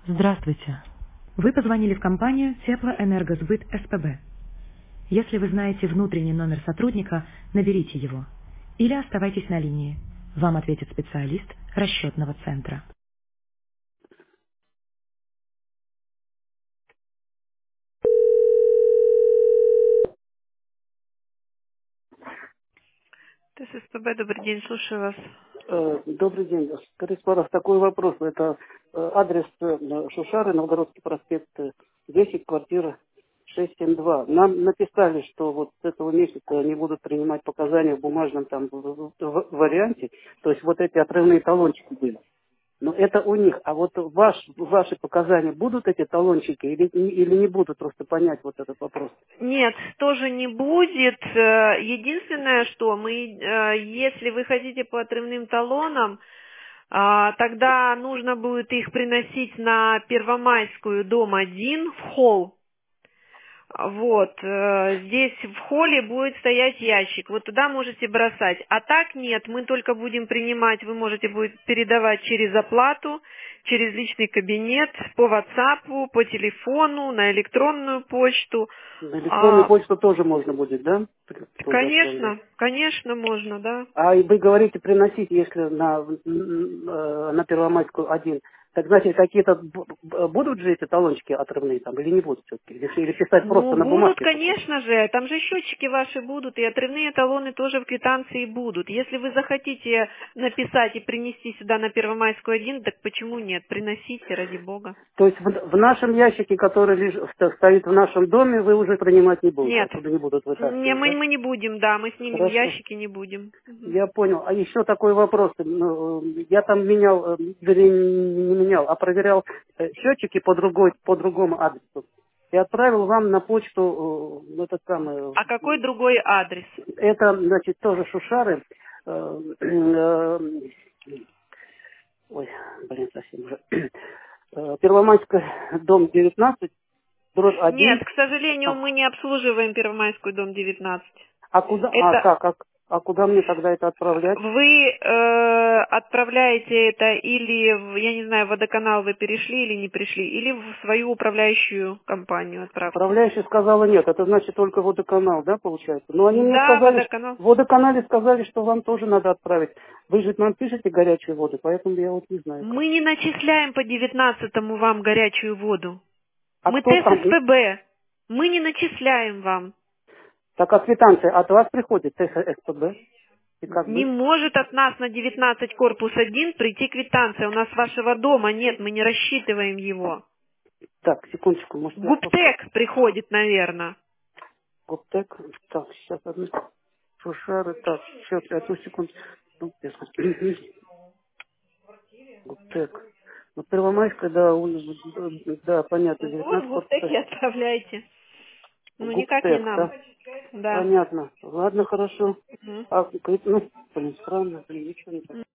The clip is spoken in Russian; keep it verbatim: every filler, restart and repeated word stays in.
Здравствуйте. Вы позвонили в компанию Теплоэнергосбыт СПБ. Если вы знаете внутренний номер сотрудника, наберите его. Или оставайтесь на линии. Вам ответит специалист расчетного центра. Ты с СПБ, добрый день, слушаю вас. Э, Добрый день. Скорее всего, такой вопрос. Это э, адрес э, Шушары, Новгородский проспект, э, десять, квартира шестьсот семьдесят два. Нам написали, что вот с этого месяца они будут принимать показания в бумажном там в- в- в- варианте. То есть вот эти отрывные талончики были. Но это у них. А вот ваш, ваши показания будут эти талончики или, или не будут? Просто понять вот этот вопрос. Нет, тоже не будет. Э, Единственное, что мы, э, если вы хотите по отрывным талонам, а, тогда нужно будет их приносить на Первомайскую, дом один, в холл. Вот, э, здесь в холле будет стоять ящик, вот туда можете бросать. А так нет, мы только будем принимать, вы можете будет передавать через оплату, через личный кабинет, по WhatsApp, по телефону, на электронную почту. На электронную А, почту тоже можно будет, да? Тоже отправлять. конечно, конечно можно, да. А и вы говорите приносить, если на, м, э, на Первомайскую один, так значит какие-то б- б- будут же эти талончики отрывные там или не будут все-таки? Или, или писать Ну, просто на будут, бумажке только? конечно же, там же счетчики ваши будут, и отрывные талоны тоже в квитанции будут. Если вы захотите написать и принести сюда на Первомайскую один, так почему нет? Приносите, ради бога. То есть в, в нашем ящике, который лежит, сто- стоит в нашем доме, вы уже принимать не будете, Нет, оттуда не будут не, вытаскивать, мы, да? мы не будем, да, мы снимем Хорошо. ящики, не будем. Мгм. Я понял. А еще такой вопрос. Ну, э, Я там менял, э, вернее, не менял, а проверял э, счетчики по другой, по другому адресу. И отправил вам на почту э, этот самый. А какой другой адрес? Это, значит, тоже Шушары. Э, э, Ой, блин, совсем уже. Э, Первомайская, дом девятнадцать, дробь Нет, один. к сожалению, А, мы не обслуживаем Первомайскую, дом девятнадцать. а куда, а Это как, а, а куда мне тогда это отправлять? вы э, отправляете это или, в, я не знаю, в водоканал вы перешли или не пришли, или в свою управляющую компанию отправьте. Управляющая сказала нет, это значит только водоканал, да, получается? Но они мне Да, сказали, ш- водоканал. в водоканале сказали, что вам тоже надо отправить. Вы же нам пишете горячую воду, поэтому я вот не знаю как. Мы не начисляем по девятнадцатому вам горячую воду. А Мы кто там? ТССПБ. Мы не начисляем вам. Так, а квитанция от вас приходит, ТССПБ? И как Не быть? может от нас на девятнадцать корпус один прийти квитанция. У нас вашего дома нет, мы не рассчитываем его. Так, секундочку, может я просто... Гуптек приходит, наверное. Гоптек. Так, сейчас одну... Шушары, так, сейчас, одну секунду. Ну, я смотрю. Гоптек. Ну, Первомайская, да, улица, да, понятно, Вот в девятнадцать Гуптеке корпуса. отправляйте. Ну, никак не Гуптек, нам. да? Да. Понятно. Ладно, хорошо. Мгм. А, ну, блин, странно, блин, ничего не так.